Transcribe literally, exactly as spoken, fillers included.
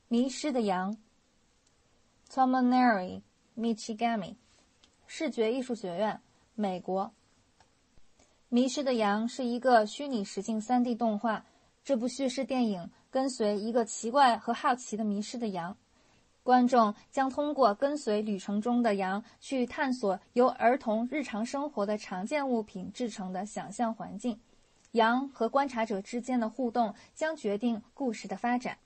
迷失的羊 Tomonari Michigami 视觉艺术学院，美国。迷失的羊是一个虚拟实境 三 D 动画，这部叙事电影跟随一个奇怪和好奇的迷失的羊，观众将通过跟随旅程中的羊去探索由儿童日常生活的常见物品制成的想象环境，羊和观察者之间的互动将决定故事的发展。